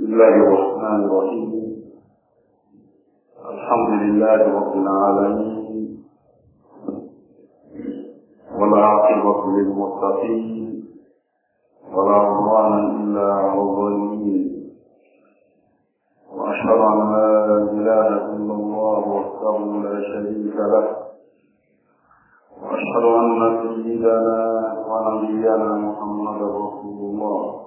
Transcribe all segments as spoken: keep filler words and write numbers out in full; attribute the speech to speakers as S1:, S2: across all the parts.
S1: الله الرحمن الرحيم. الحمد لله رب العالمين، والعاقبة للمتقين، ولا عدوان إلا على الظالمين. وأشهد أن لا إله إلا الله وحده لا شريك له، وأشهد أن سيدنا ونبينا محمد رسول الله.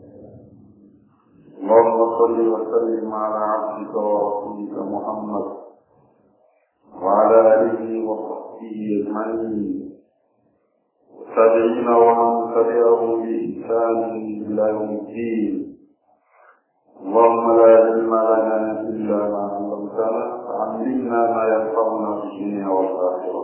S1: اللهم صل وسلم على عبدك ورسولك محمد وعلى آله وصحبه أجمعين، والتابعين ومن تبعهم بإحسان إلى يوم الدين. اللهم لا علم لنا إلا ما علمتنا، فعلمنا ما ينفعنا في الدنيا والآخرة.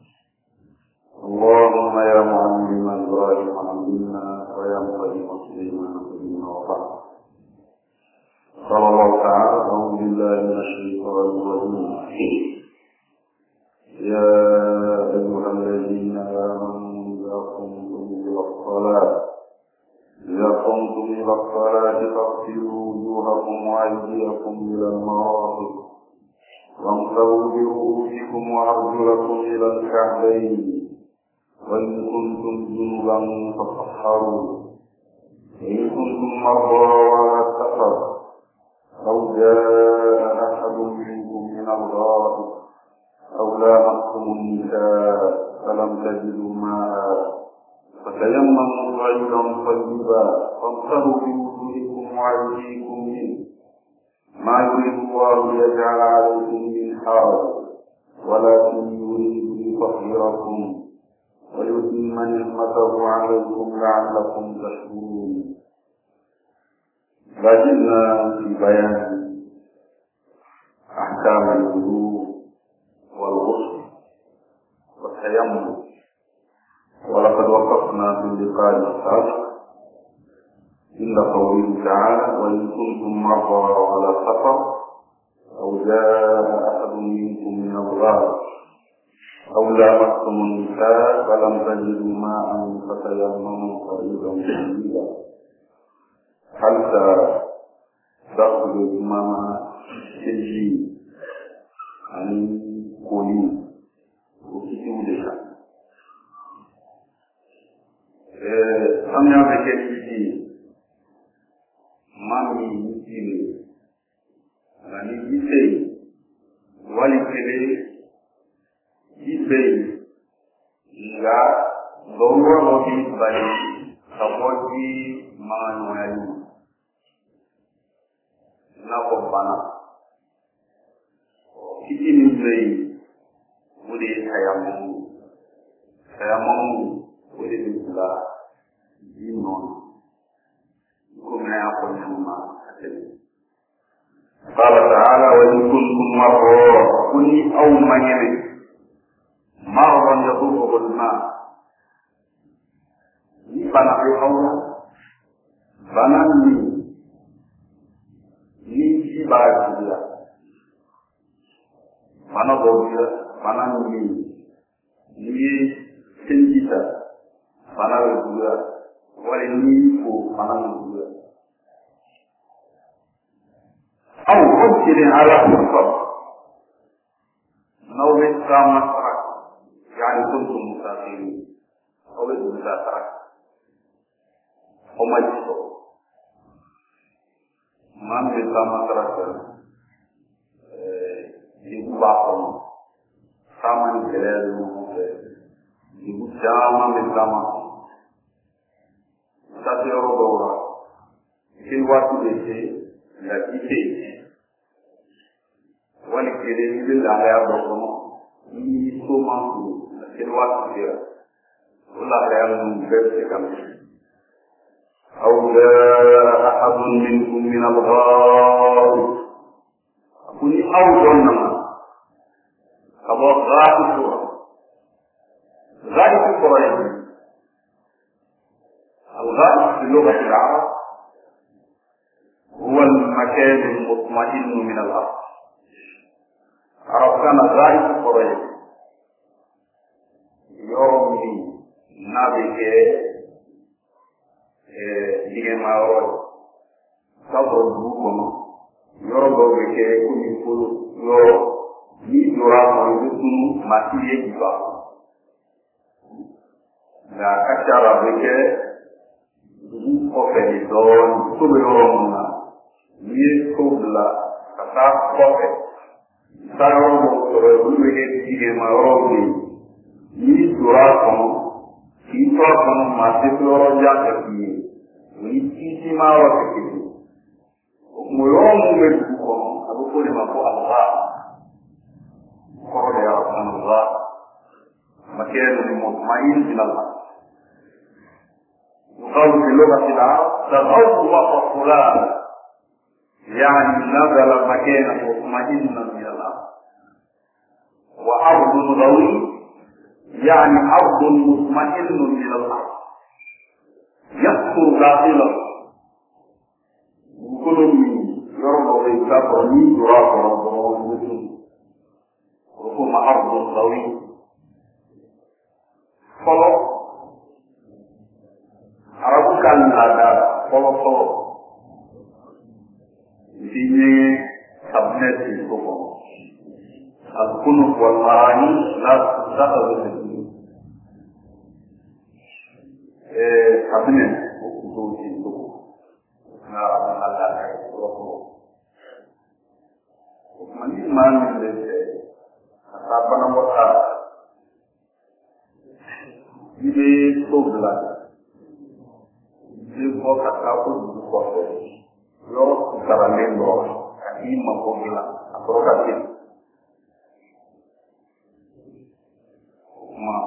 S1: اللهم يا معلم إبراهيم علمنا، ويا مفهم سليمان علمنا. وبعد، قال الله تعالى: أعوذ بالله من الشيطان الرجيم. يا أيها الذين آمنوا إذا قمتم إلى الصلاة إذا قمتم إلى الصلاة فاغسلوا وجوهكم وأيديكم إلى المرافق وامسحوا برؤوسكم وأرجلكم إلى الكعبين، وإن كنتم جنبا فطهروا، وإن كنتم مرضى وعلى السفر أو جاء أحد منكم من الغائط أو لامستم النساء فلم تجدوا ماء فتيمموا صعيدا طيبا فامسحوا بوجوهكم وأيديكم منه، ما يريد الله ليجعل عليكم من حرج، ولكن يريد ليطهركم ويتم نعمته عليكم لعلكم تشكرون. لازلنا في بيان أحكام الوضوء والغسل والتيمم، ولقد وقفنا في اللقاء السابق عند قوله تعالى: وإن كنتم مرضى على سفر أو جاء أحد منكم من الغائط أو لامستم النساء فلم تجدوا ماء فتيمموا صعيدا طيبا. حتى تأخذ بمعنى تجي عن قولي وكتولها سمع بكتولي مامي يجيني يعني يسي ولكلي يسي إلا دورة وكي باي سبوتي مانوالي nako bana kiti ni mzee ule tayamu tayamu ule bila dino kuna hapo nyuma. Qala ta'ala: wa in kuntum marra kuni aw manyami marran yadurru al-ma ni bana bi hawla bana ni ni bagiya mana bogiya mana ni ni sendita mana bogiya wala ni ko mana bogiya aw qadri ala safar naw bisama sarak yani kuntum musafirin aw bisafarak omajiso man bi sama karakter di baaxoon sama ni keleel mo di bu jama bi sama sa yoro dora kin wati de ci la ite wani kele ni bil la ya do ko ni so ma ko kin wati de wala ya mu be kam أو جاء أحد منكم من الغائط كوني أو ظننا أبو غائط غائط قريب. الغائط في لغة العرب هو المكان المطمئن من الأرض. عرب كان غائط قريب يوم نبي digema oro sɔrɔ dugu kɔnɔ yɔrɔ dɔw bɛ kɛ komi fɔlɔ yɔrɔ n'i donna a kɔnɔ i bɛ tunu maa si ye ji ba nka a ka ca la a bɛ kɛ dugu kɔfɛ de dɔɔnin so bɛ yɔrɔ minnu na n'i ye so bila ka taa kɔfɛ taa yɔrɔ dɔw sɔrɔ olu bɛ kɛ tigɛma yɔrɔw de ye n'i donna a kɔnɔ k'i to a kɔnɔ maa tɛ to yɔrɔ jan fɛ k'i ye o ni sinsinma yɔrɔ tɛ kelen ye o tuma yɔrɔ minnu bɛ dugu kɔnɔ a bɛ fɔ o de ma ko alba kɔrɔ de y'a fɔ alba makɛnɛ mutmain bil alba يقال في لغة العرب تغوط فلان يعني نزل مكانا مطمئنا من الأرض وأرض غوي يعني أرض مطمئن من الأرض يذكر داخله كل من يرى ويكافر من يراك ربه ويسلم وهم أرض غوي فلو Arabu kan ada polo-polo isinya kabinet itu kok al-kunuf wal marani la takhadhu min eh kabinet itu itu nah ada polo-polo mani man de apa nama ini sobla Ibu kata aku dulu kau yo sekarang ni lo kaki mampu bilang aku kaki ma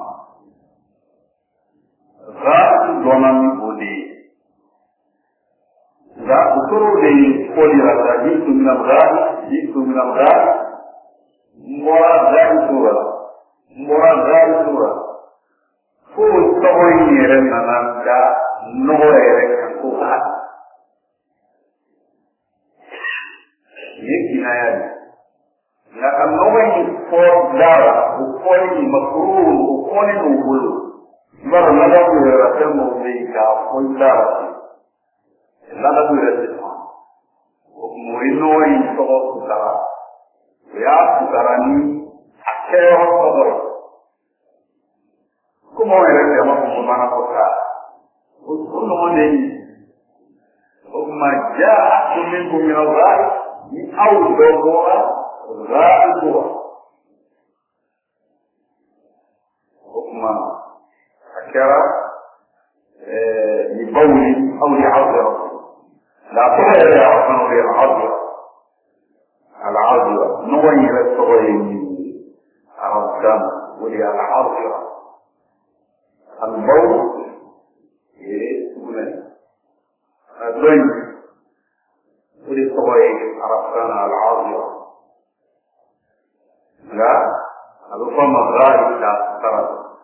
S1: zat dona mi bodi zat uturu de bodi rasa di tumilam zat di tumilam zat mora zat tura mora zat tura fu tahu ini renana da no era ko ha yeki na ya na kanowe ni ko dara ko ni makruh ko ni nubul mara na da ko era temo ni ka ko dara na da ko era temo ko mo ino ni to ko dara ya dara ni akero ko dara ko mo era temo ko mana ko ka وكل من وما جاء منكم من الغائب من أول ضوء غائب وما أكرا لبول أو لعذرة لا تغير يعرفون للعذرة العذرة نغير الصغير الرسام وللعذرة البول الضيف وللطوائف عرفتنا العاضية لا ربما غائب لا ترى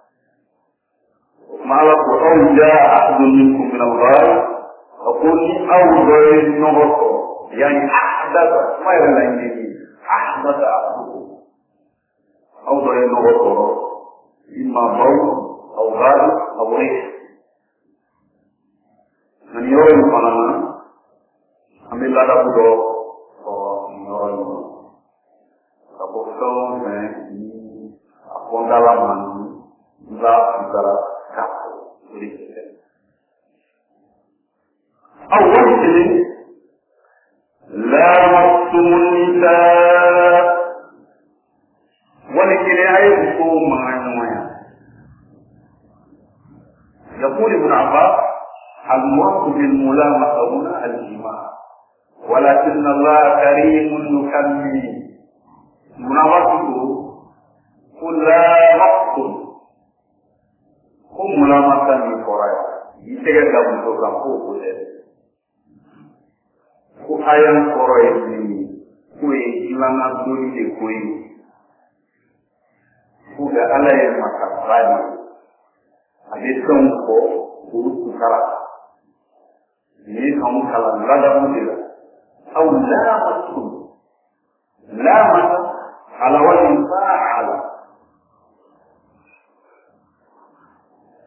S1: ما لك أو جاء أحد منكم من الغائب أقول أو ضيف نغط يعني أحدث ما يرى أحدث أحدكم أو ضيف نغط إما ضوء أو غائب أو ريح dan yoro yang mana ambil lada budo oh yoro yang aku tahu ni aku dalaman za antara kaku sedikit awal ini la masumun nisa walakin ayat itu mengenai يقول ابن عباس المرء بالملامسة هنا الجماع ولكن الله كريم يكمل مناوته قل لا مقتل قم ملامسة من فرائع يتجد untuk kamu boleh ku ayam فرائع ini kue hilang abdul di kue kuda ala yang makan lagi ada songko urut kalah ini kamu kalah lada muda atau lamasun lamas ala wajib fa'ala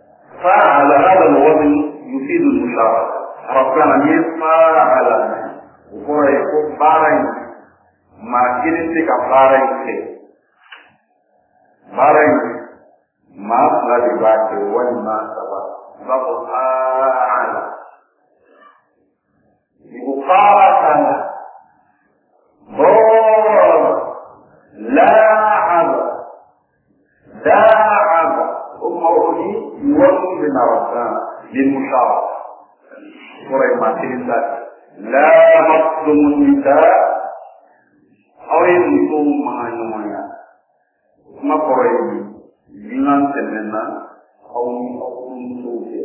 S1: fa'ala هذا الوزن يفيد المشاركة ربنا يفعل makin si kapara ite marai mas la di bate wal ma saba babu ala ibu qara sana bor la'ab da'ab umma uli yuwakku binarasa lil musyawarah Quray makin sa la maqsumun nisa awin itu menganyumanya makoray dengan senena awin awin sufi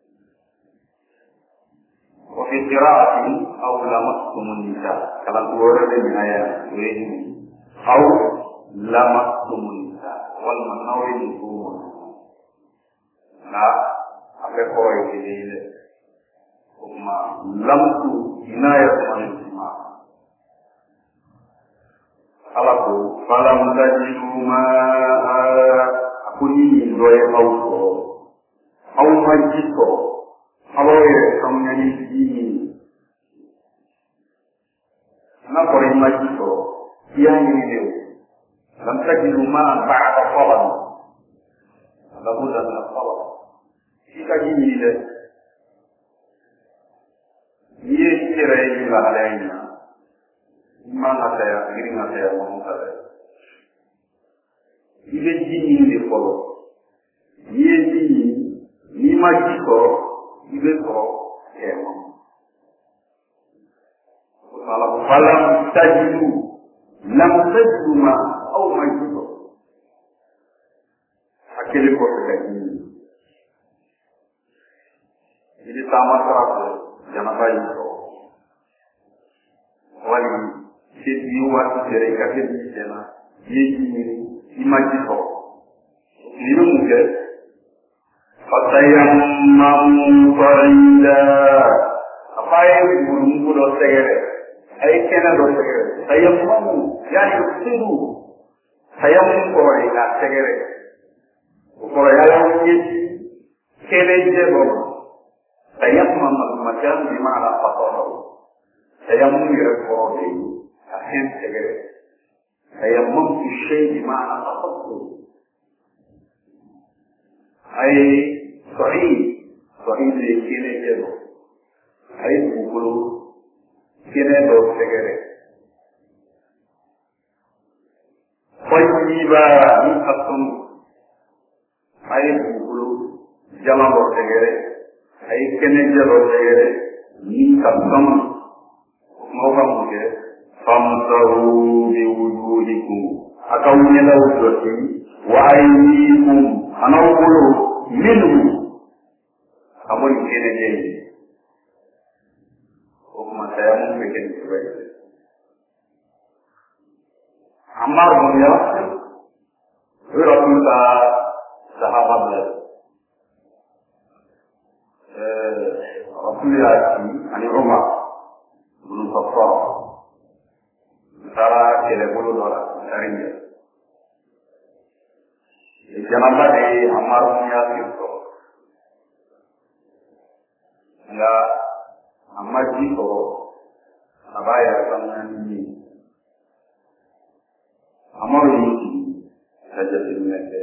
S1: wa fi qira'atin aw lamassumun nisa kalau keluar dari ayat ini aw lamassumun nisa wal manawin itu nah apa koray ini kuma lamtu inayat manisma alaku falam tajidu ma'a aku ni doye auto au majito aloye kamnyani ini na kore majito yang ini dia lam tajidu ma'a ba'da salat lalu dan salat jika ini dia ये रहेगी लालेंगे ईमान आता है गिरिंग आता है मोहन आता है ये जीनी ने फॉलो ये जीनी नीमा जी को ये को है मोहन साला फलम तजिदु लम तजिदु मा औ मजिदु अकेले को कहीं ये तामाशा jangan itu wali sisi waktu dari kafir di sana ini imagi to ini mungkin fatayam mamparida apa yang burung burung segera ayat kena dosa segera saya mamu jadi siru saya mengkorek nak segera korek yang ini keleje baru Tayammum al-makan bima'na fatarahu. Tayammum al-quradi. Akhir segera. Tayammum fi syai bima'na fatarahu. Ay sahih. Sahih di kene jero. Ay bukulu. Kene do segera. Fayyiba muqassum. Ay bukulu. Jalan do segera. ay kene jalo segere ni kasam moga muge famsahu bi wujuhikum akawnya la wujudi wa ayyikum anawulu minhu amon kene jeni o mataya mun beken sebai Ammar bin Yasir Rasulullah sahabat Rasulullah ani Umar bin Khattab Sara kele bulu dola sarinya jangan di Ammar bin Yasir to ya Ammar ji to abaya sannan ni Ammar ni saja dinne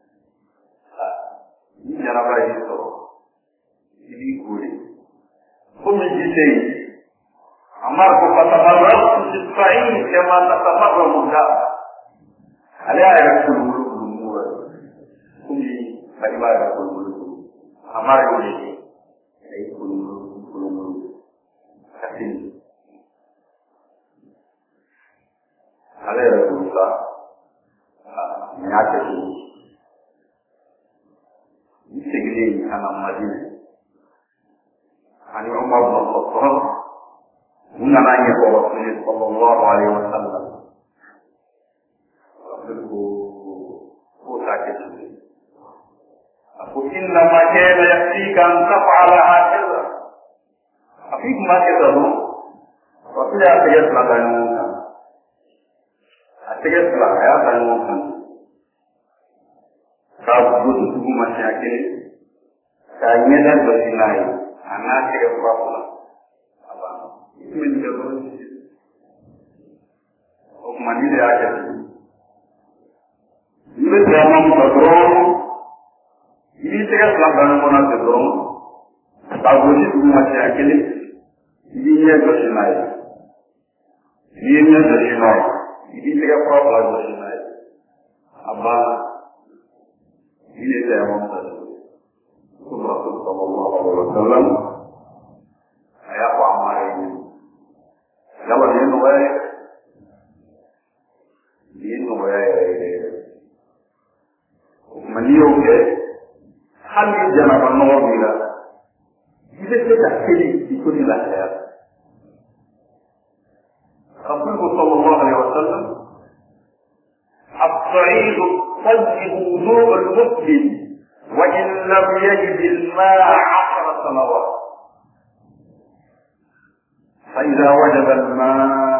S1: jangan lagi to ini guri kumi jite amar ko patamarra sifai kama tatamarra muda ala ya kullu umur kumi bariba kullu amar ini ai kullu kullu kasin ala ya kullu nyate ni segini ana madina Ani Umar bin Khattab menanya kepada Rasulullah sallallahu alaihi wasallam. Rasulullah kata Aku inna ma kana yakfika an taf'ala hakadha. Afik ma kata tu. Rasulullah tegas laganmu. Tegas laganmu. Kau butuh masih akhir. Kayaknya dan bersinai. Anak tidak berapa apa itu menjadi mandi de aja. Ini zaman berdoa, ini saya selama mana berdoa, tahu sih tu macam akili, ini dia bersinai, ini dia bersinai, ini saya pernah bersinai, apa ini saya mau berdoa, Rasulullah Sallallahu Alaihi Wasallam, ayat amal ini, kalau dia nuai, dia nuai. Maniyo ke hali jana ba no bila ide se ta kili iko ni la ya Rasulullah sallallahu alaihi wasallam as-sa'id tayyib wudu' al-muslim wa in lam yajid al-ma'a 'ashara sanawat fa idha wajada al-ma'a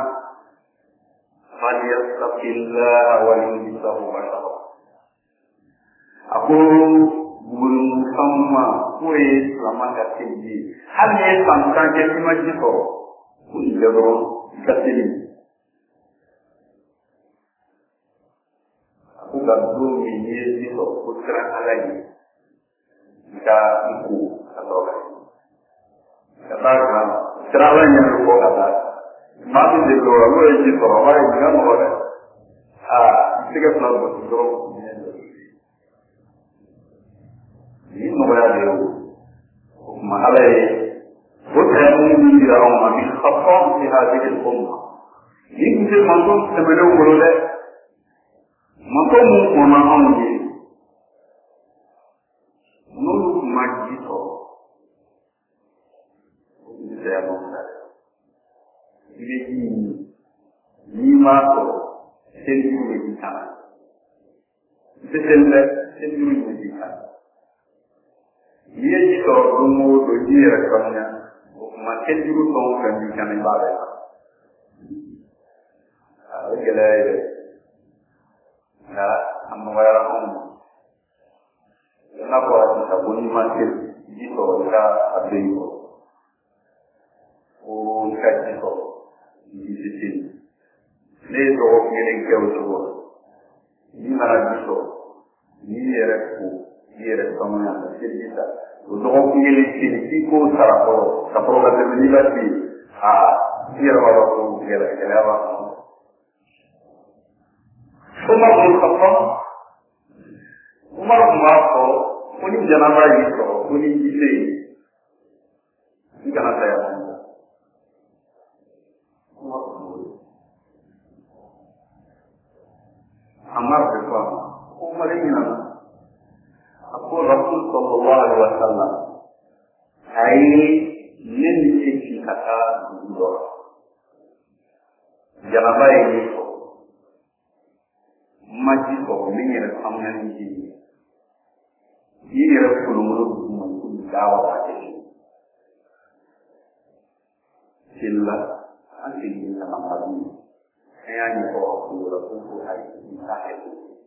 S1: falyattaqillaha wa yunfiqhu bashara. Aku belum sama kue selama kasih hanya tentang jadi majlis kok pun jauh kasih aku tak belum ini itu putra lagi kita ikut atau katakan ceramahnya lupa kata masih di luar luar itu orang lain dengan orang ah tiga belas betul. Ini mengenai dia, mahalai, bukan ini dia orang ambil khafam di hati ummah. Ini mungkin mantul sebelum beroleh, mantul mungkin orang ini, menurut majlis ini saya mengatakan, ini lima tu sendiri di sana, sendiri sendiri di sana. Dia itu umur tujuh rekamnya, makin dulu tahu kan bisa membaca. Kalau kita ini, nah, ambil orang, kenapa kita bunyi makin itu kita ada itu, oh kita itu di sini, ni tu milik kita, ni mana itu, ni rekku. Dia rekomendasi kita. Untuk pilih pilih ko saraporo, saraporo kata menilai ah dia orang tu dia dia orang. Umar bin Khattab, Umar bin Khattab, punya janaba itu, punya isi. Jangan saya. Amar bin Khattab, Umar ini nama. Aku Rasul Sallallahu Alaihi Wasallam. Hai nenci kata dua. Jangan baik itu. Majlis kau mengira kamu ini. Ia perlu menunggu jawab aja. Sila asing sama kami. Saya ni kau Rasul hai sahih.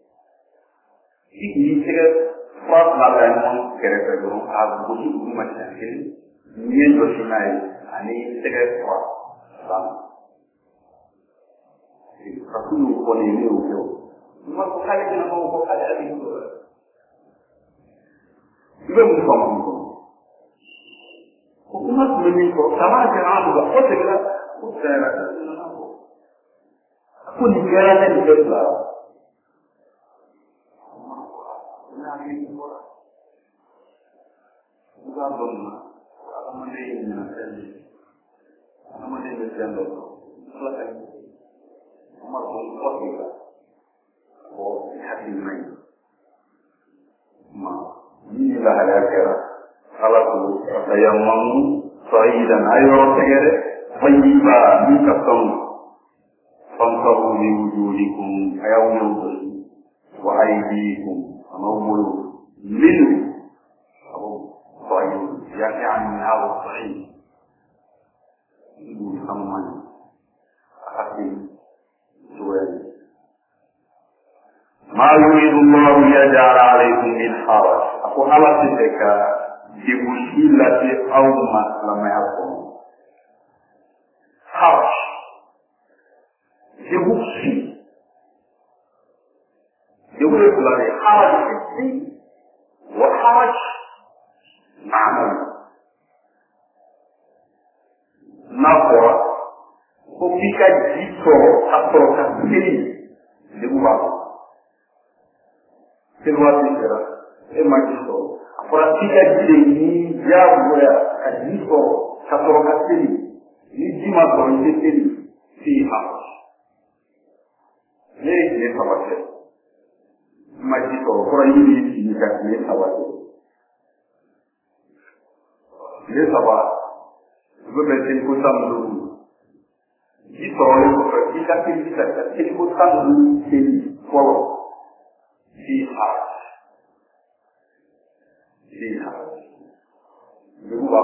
S1: Ini sekali. Kuat makan kereta dulu, aku butuh macam ini. Ini dosinai, ani sekarang kuat, sama. Aku pun ini ujo. Cuma kau kali ni mau kau kali ada itu. Juga musuh musuh. Kau cuma sembunyi kau, sama jangan juga. Kau segera, kau segera. Aku ni kira ni juga. Nabi Muhammad, bukan benar. Kalau mending nanti, kalau mending berjalan selesai. Umar pun kuat juga. Oh, hati main. Ma, inilah kira. Kalau tu saya mau sahih dan ayo segera, menjiba muka song, songkahu di wujudikum ayam wa aidikum. Amawul minhu, abu Sa'id, yang yang Abu Sa'id, ibu Muhammad, Hakim, Suhail. Ma yuridullahu yaj'ala 'alaikum min haraj. Aku halas mereka dibusilati awma lamayakum. Haraj, dibusi. بالله حرج حسي وحرج معنوي نقوى وفيك جيسو أطرق سيري لبوا في الوقت الكرام إما جيسو أفراتيك جيني جابوا كجيسو أطرق سيري يجيما كوني سيري في حرج ليه ليه سواسي ما جيسو فرأيي يجي كجيسو سواسي ليه سواسي beberapa kota dulu, di Solo, kita kita kita kota dulu di Solo, di Har, di Har, dua.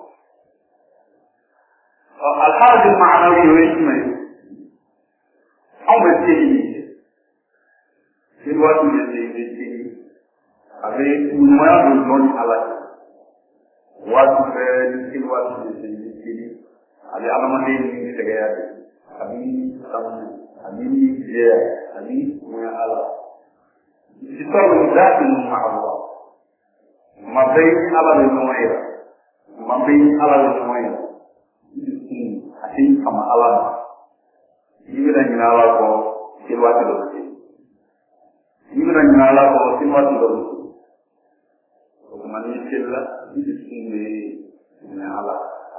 S1: Al-Har itu makna itu mana? Apa sih? Kedua itu jadi jadi, ada semua bukan alat. Waktu di waktu di sini, ada alamat ini segera, kami sama, kami dia, kami punya Allah. Itu sudah dengan Allah. Mabei Allah dengan Dia, mabei Allah dengan Dia. Ini hati sama Allah. Ini dengan Allah ko silwat itu. Ini dengan Allah ko silwat itu. Manusia itu sendiri Allah.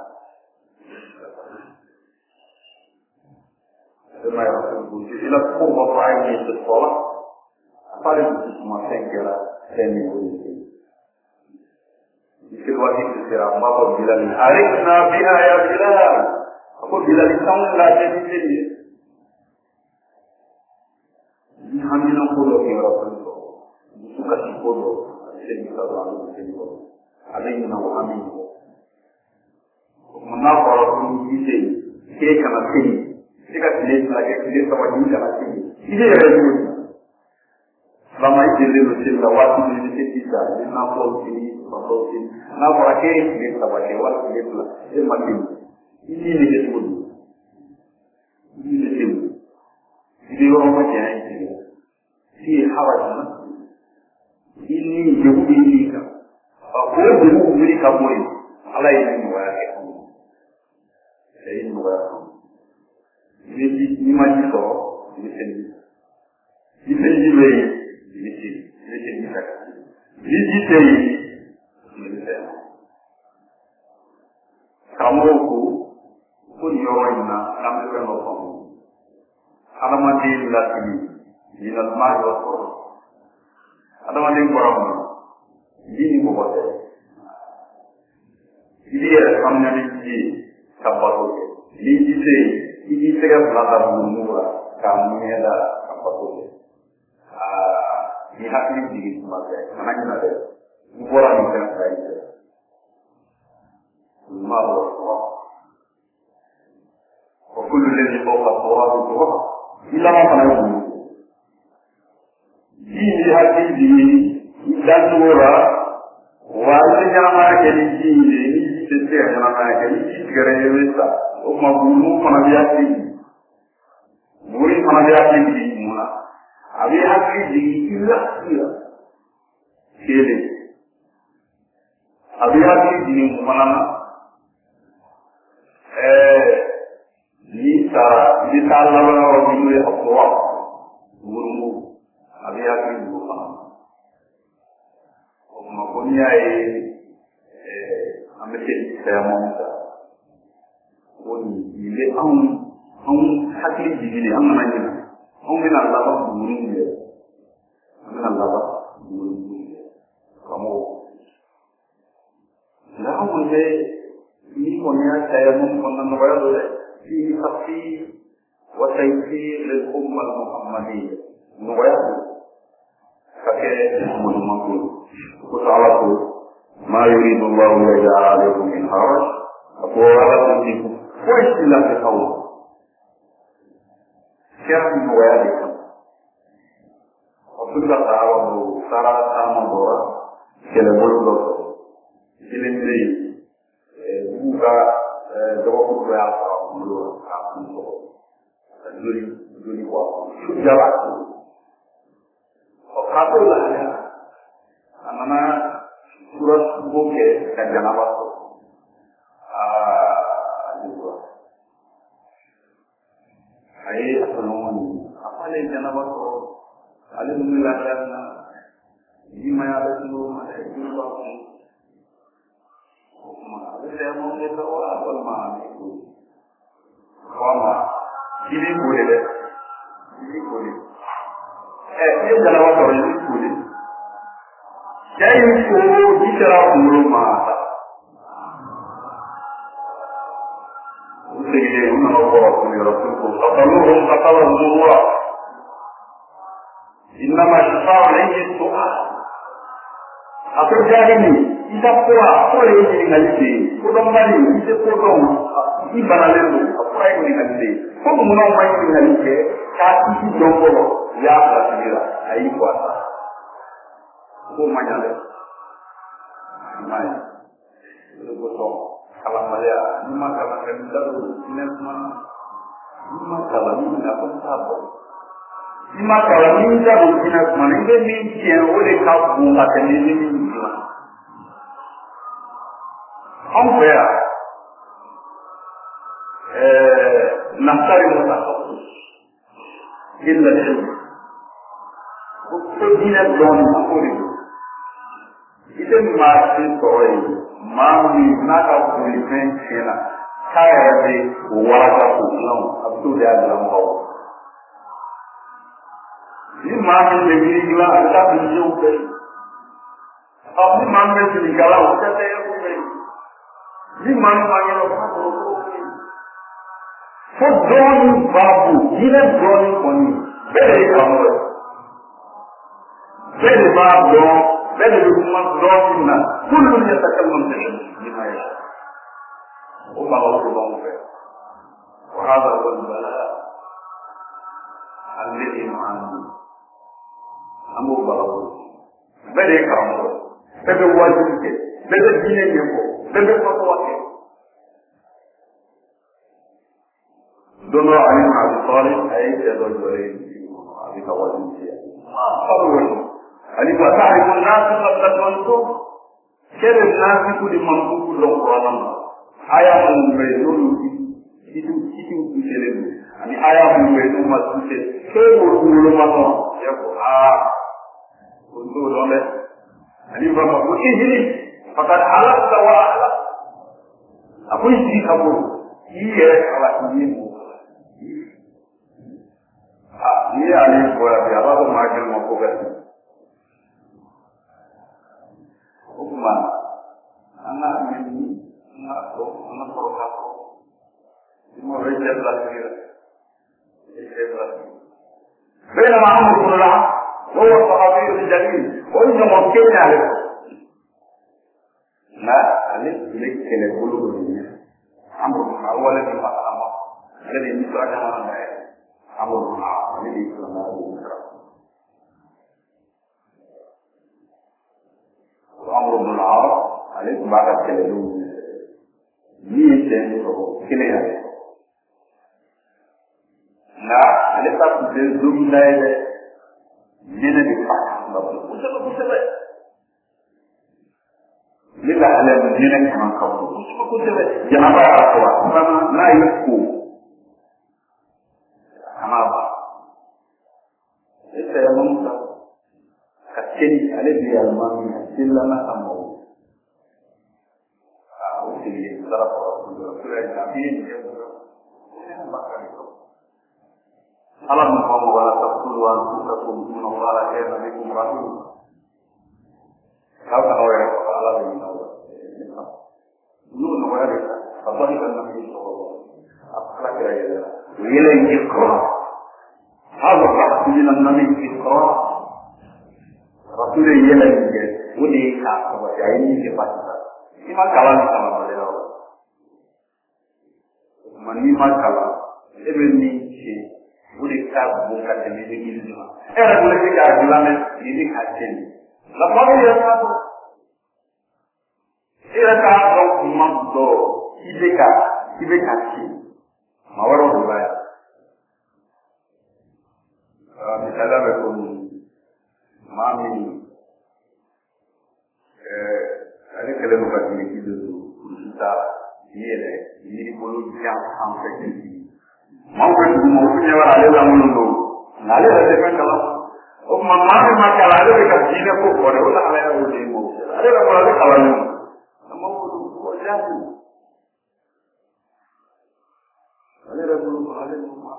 S1: Semua orang itu tidak semua orang itu sekolah. Apa itu semua sengkela seni itu. Itu waktu itu sekarang apa bila ni Arif Nabi ayat bila apa bila ni tahun lah jadi jadi. Ini hanya nak bodoh ni orang itu. Bukan si bodoh. Jadi kalau ada yang ada yang nak kami, mana orang ini kita kena sini, kita sini lagi kita sama ini kena sini. Ini yang itu. Lama ini mesti lawat ini kita, ini nak pun ini, nak ini, nak pakai ini sama lewat ini pula, ini mati. Ini ni kita pun, ini kita. Ini orang macam ini, si hawa ini jauh ini kan. Aku jauh ini kamu ini. Allah ini muara kamu. Saya ini muara. Ini ini macam tu. Ini seni. Ini seni ini. Ini seni. Ini seni tak. Ini seni. Ini seni. Kamu aku pun orang ini kamu kan orang. Kalau mati lagi ini nama Allah. Ada mana yang kurang? Ini buat apa? Ini ya, kami ni ini kabar tu. Ini je, ini segala belakang mula kami ada kabar tu. Ah, ini hak ini jadi semacam mana yang ada. Orang yang kena saya. Malu. Waktu lagi bawa surat itu, hilang apa lagi? Ini hati ini dan orang wajib yang mana jadi ini setiap yang mana jadi segera itu umma bulu mana dia ini bulu mana dia ini mana abi hati ini ilah ilah ini abi hati ini mana eh bisa bisa lawan orang itu ya Allah bulu Abi hati bukan. Maksudnya eh, ambil saya mahu. Oh ini ang ang hati begini, ang mana ini? Ang mana Allah bukan dia. Mana Allah bukan dia. Kamu. Nah, mungkin ini punya saya mahu mengenal ini tapi wasaiti lilummal Muhammadiyah. Nuwaya. Kakek Muhammad Kusalahu ma yuridu Allah yaj'ala alaykum min haraj wa ala tikum wa istilah kaum siapa nuwaya Abdullah tahu sara sama dora kele bolu silindri buka doa doa mulu aku dulu dulu wa jalan satu lah ya. Karena surat buke dan jangan waktu. Ah, gitu. Ayat penolongan. Apa nih jangan waktu? Alhamdulillah karena ini maya semua ada itu waktu. Maka saya mau kita apa mana itu. Kama ini boleh deh. Ini boleh. Eh, ini jangan waktu ini boleh. Jadi itu bicara belum mata. Jadi Allah punya Rasulullah. Kataluhum kataluhum Allah. Innama syafa'u ini soal. Apa jadi ni? Kita kuat. Apa yang ini ngalisi? Kodong balik. Kita kodong. Ibarat itu. Apa yang ini ngalisi? Kau mengenal apa yang ini ngalisi? Kaki si jongkol. Ya bersihlah. Air kuasa. Kau mana le? Mana? Itu kosong. Kalau saya, ini masalah kami dahulu. Ini mana? Ini masalah ini apa sahabat? Ini masalah ini dahulu. Ini mana? Ini mimpi yang boleh kau buka sendiri mimpi. Apa ya? Eh, nafsari mutakhasis. Illa sih. Bukan dia don apa itu? Itu masih soal mami naga kulipen cina kaya di warga pulau abdu dia dalam bau. Ini mami negeri juga ada beliau kali. Apa mami sini kalau kita saya kali. Ini mami mami orang tua. So doni babu, ini doni koni. Beri kamu. Beri babu. بدل المظلومين كل يتكلم بما يشاء وبغض الله فيه وهذا هو البلاء الذي معنا أمو بغض بدل كرامه بدل واجبك بدل دينك بدل خطواتك دون علي بن ابي طالب اي جدول ولي ابي طالب ما صبر Ali batari ko nasu sabta tonto kere nasu ko di mangu ko lo qur'an aya mun be lolu itu itu kele ani aya mun be no masute ke mo lo ma no ya ko a ko do lo le ali ba ko ihili fakat halaka wa ahla aku isi kamu iye ala ini ah ini ali ko ya ba ko ma ke mo ko ga Hukuman anak ini anak lo anak prokapo semua rejet lagi rejet lagi bena Muhammad sallallahu alaihi wasallam jalil oh ini mungkin ada nah ini milik kene bulu ini amru awal di pertama jadi itu ada mana amru ini di sana Amr bin al-As عليه بعد كلام يجي كلام لا عليه تاب زوم نايل من الفاح وسبب وسبب لذا على من كمان قبل وسبب وسبب جنابا أقوى فما لا يكفو أما بعد إذا يوم كتير عليه بيالمان إلا ما أمره وفي طرف رسول النبي ألم نقم ولا تقتلوا أنفسكم إن الله كان بكم رحيما هذا هو على الله نور وارد فضحك النبي صلى الله عليه وسلم أخرج إليه إقرار هذا الرحمة من النبي إقرار رسول إليه ودي كافر وجاهين كفاتا لما كلام sama beliau menima kalam ebeni si ودي كافر bukan demi ini era boleh kita bilang ini kacil lepas dia satu era kafir mamdo ibeka ibeka kacil mawar berbayar misalnya betul mana mau kan mau punya ada yang menunggu ngalih ada kan kalau oh mama masalah ada dekat sini kok boleh ulah ada yang udah mau ada yang boleh kalau mau mau jadi ada yang belum ada yang mau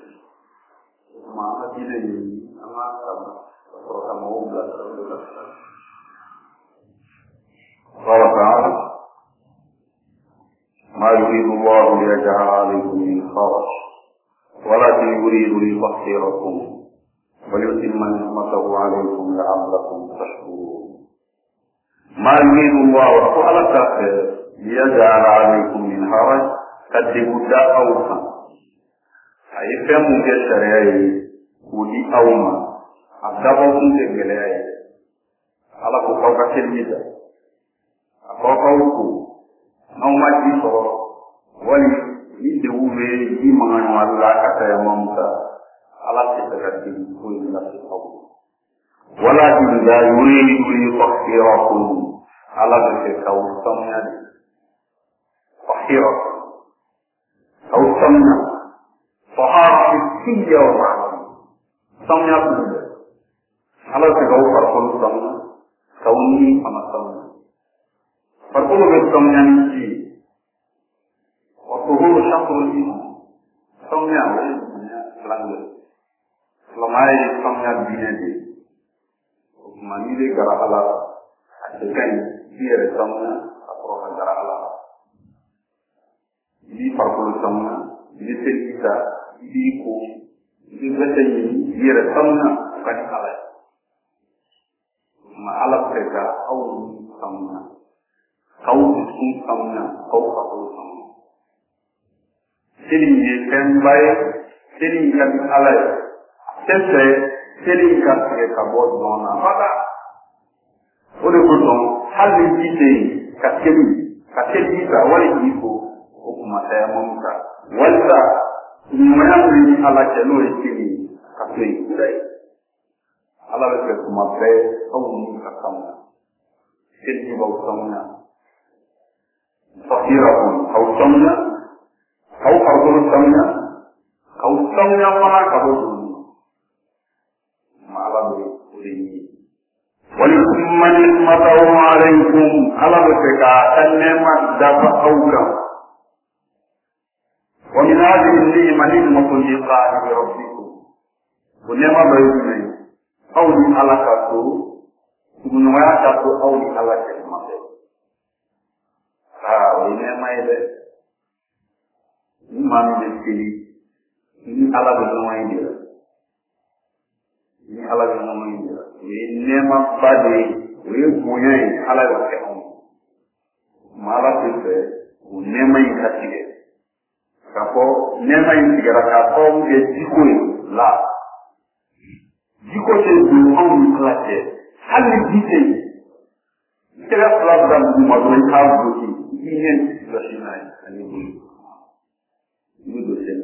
S1: mama tidak ini sama sama kalau mau belajar belajar kalau kalau ما يريد الله ليجعل عليكم من حرج ولكن يريد ليطهركم ويتم نعمته عليكم لعلكم تشكرون ما يريد الله على الكافر ليجعل عليكم من حرج قد يبدا اوفا اي فهم الشريعه ودي اوما ادبوا من الجلايه على فوق كلمه فوقه non ma ci soro wali ni de wube ni mangano alla kata ya mamta ala ci takati ko ni la ci hawo wala in la yuridu li yutahhirakum ala bi kaw samna tahhirakum aw samna tahara fi yawma samna ala ci kaw farqul samna kawni ama samna farqul bi samna ni وظهور شطر الإيمان سمع سلام سلامي سمع بينادي وماني دي كرا على أشكال بير سمع أقرأ كرا على دي فرقل سمع دي سلسة دي كو دي بسني بير سمع كني على ما على كذا أو سمع أو سمع سمع أو فرقل سمع sering kan baik, sering kan alay, sese sering kan sebagai kabut mana. Maka oleh itu hal ini kita kaskeli, kaskeli kita wali itu hukum saya memuka. Walta mana ini ala jalur ini kaskeli budai. Ala berkat kumabay, kau ini kasamnya, seni bau samnya, fakirapun kau samnya. Kau farqul samnya kau samnya mana kau dulu malam ini walikum nikmatahu alaikum ala bika tanmat dapat awra wa min hadhihi ni'mah ni'matun liqa'i rabbikum bunema bayni aw ni ala katu bunema katu aw ni ala kemate ah ini mai Imam Al-Sili ini ala bernomai dia ini ala bernomai dia ini nema bade ini punya ala berkeom malah itu nema yang kasih kapo nema yang segera kapo dia jikoi lah jiko sebelum orang kelasnya hal ini kita pelajaran bukan tahu ini sudah sinai ini ini dosen.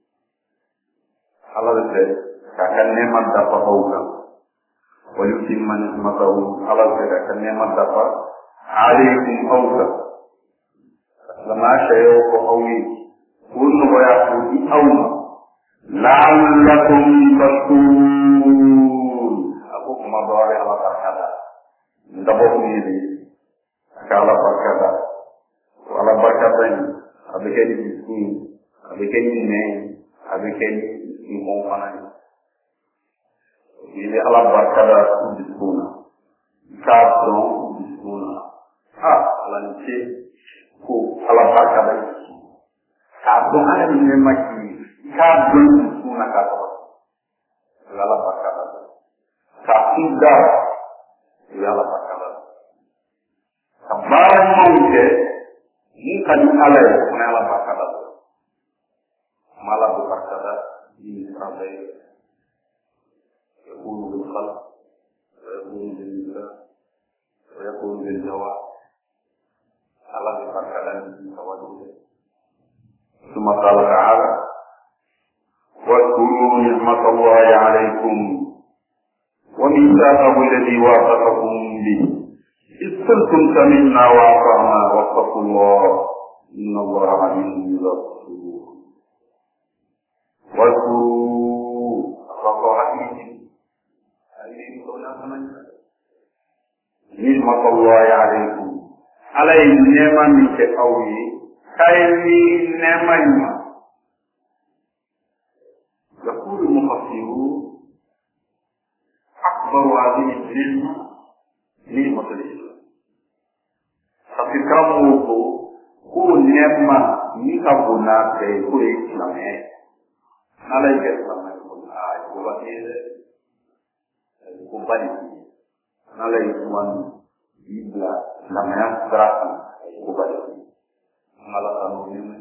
S1: Allah berkata, akan nikmat dapat orang. Wajib man matahu. Allah berkata, akan nikmat dapat alaikum orang. Lama saya kau pun boleh puji Allah. La'allakum tashkurun. Aku kemadari Allah berkata. Dapat ini. Allah berkata. Allah berkata ini. Abaikan ini. Abaikan ini, abaikan ini mau mana? Ini Allah berkata di sana, kau di sana. Ah, Allah ni ku Allah berkata di sana. Kau ada di mana lagi? Kau di sana kau. Allah berkata. Kau tidak, Allah berkata. Kabar mungkin, ini kan Allah yang Allah berkata. malah berkata di Israel يقول بالخلق ويقول بالنساء ويقول بالجواب على berkata di tawadud ثم قال تعالى واذكروا نعمة الله عليكم وميثاقه الذي واثقكم به إذ قلتم سمعنا وأطعنا واتقوا الله إن الله عليم بالصدور waktu rokohat ini ini kona namanya nismatullahi alaikum alai neman ni ke kawi kaini neman ma يقول المفسرون أكبر هذه النعمة نعمة الإسلام. Tapi kamu itu, ku neema ni kabuna ke ku Islam eh. Nalai ke Islam eh ku ah ku bani ku bani. Nalai tuan ibla namanya berarti ku bani. Malah kamu ni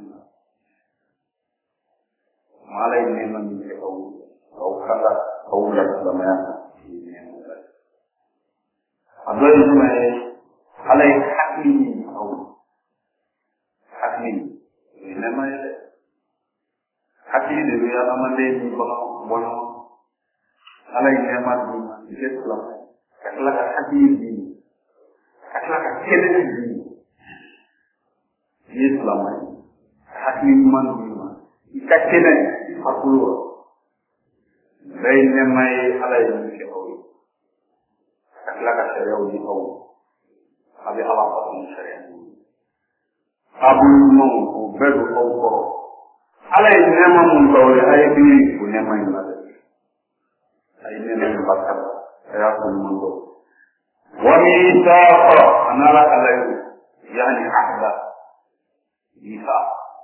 S1: malai neema ni kau kau kata kau lah namanya. Ada itu eh alai hakimi kau hakimi ini namanya hakimi dia nama dia ni bang bang alai neema ni Islam kalau hakimi kalau kene ni Islam hakimi man ni kene aku lain neema alai ni kau kalau syariat ni kau Abi Allah pun syariat. Abu Mungu beru kau. Alai nama mungu ayat ini pun nama ini ada. Ayat ini nama bakar. Ayat mungu. Wamitaqa anala alai, yani ahda. Isa.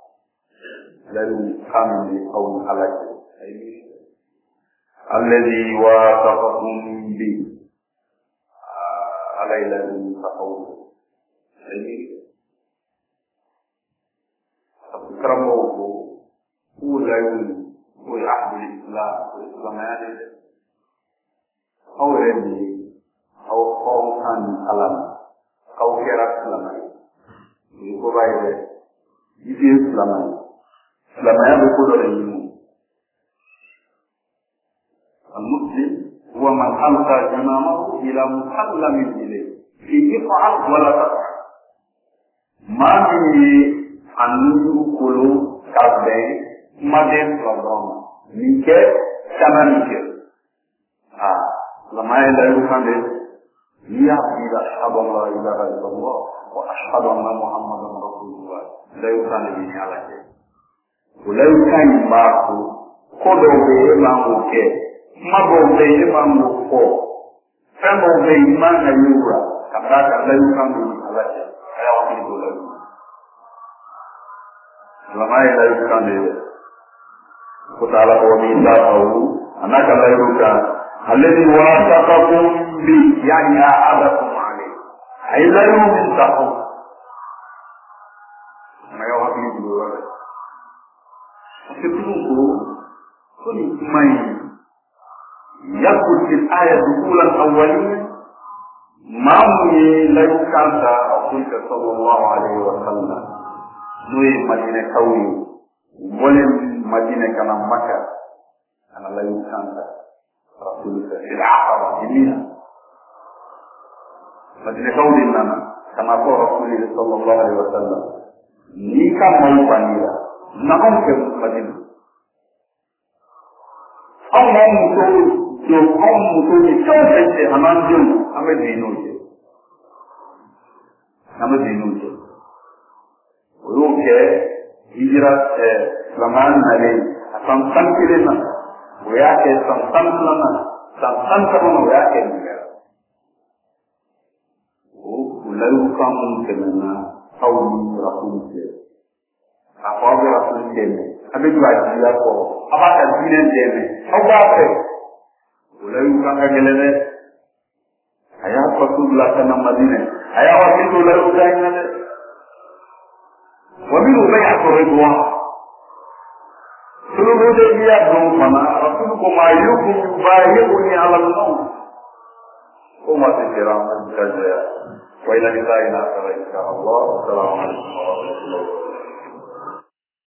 S1: Lalu kami kaum alai. Alladhi wasaqakum bi. Alai lalu tahu. Ini kerana itu ulai ulai ahli Islam Islam ini awal ini awal kaum alam kau kira Islam ini itu baik ini Islam ini Islam ini bukan orang ini Al-Muslim huwa man alqa jamamahu ila musallamin ilayhi fi if'al wala taf'al mami anu kulu kabe maden problem nike sama nike ah lamai lalu kande ya ila ashhadu la ilaha illallah wa ashhadu anna muhammadan rasulullah lalu kande ini alaje lalu kan baku kodo be manguke mabo be manguko famo be manga yura kabaka lalu kande alaje aya wakili dole lamai lalu kande kutala wa mithaqahu anaka lalu kan alladhi wasaqakum bi yani a'adakum alayhi ay lalu mithaqahu aya wakili dole sebenarnya kuni mai yakut fil ayat dukulan awwaliyya Mamu lalu kanta Rasulullah sallallahu alaihi wasallam nui Madinah kawi boleh Madinah kana Makkah ana lalu kanta Rasulullah fil aqaba ini Madinah kawi nana kama ko Rasulullah sallallahu alaihi wasallam ni kan mau panira naon ke Madinah Allah mutu जो हम मुझे क्यों कहते हमारे जो हमें दीनों से हमें दीनों से वो क्या हिजरत है समान नहीं संस्थान के लिए ना वो या के संस्थान ना संस्थान का वो या के नहीं वो बुलाऊ का मुंह ना और रसूल से आप और रसूल के में अभी जो आज को अब आप दीने दे में अब आप Ulai ukang gelene ayah Rasulullah kana Madinah ayah waktu ulai ukang gelene wabil ubay aqridwa sulu dia dong mana Rasul ko mayukum bayuni ala al-maut ko masih kira saja wa ila ilahi la ilaha illallah assalamu alaikum warahmatullahi wabarakatuh